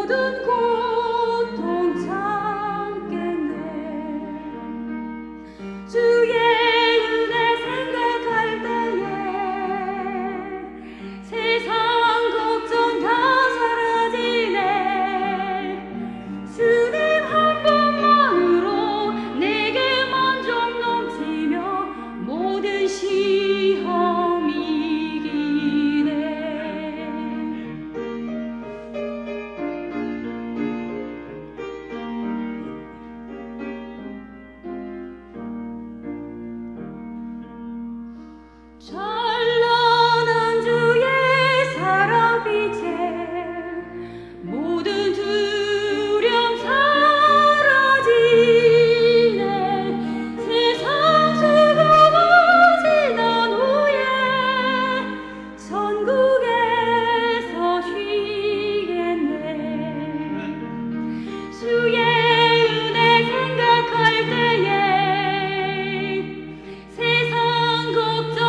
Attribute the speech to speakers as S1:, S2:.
S1: 모든 고통 참겠네. 주의 은혜 생각할 때에 세상 걱정 다 사라지네. 주님 한 번만으로 내게 만족 넘치며 모든 시험 이기네. 찬란한 주의 사랑 빛에 모든 두려움 사라지네. 세상 수고가 지난 후에 천국에서 쉬겠네. 주의 은혜 생각할 때에 세상 걱정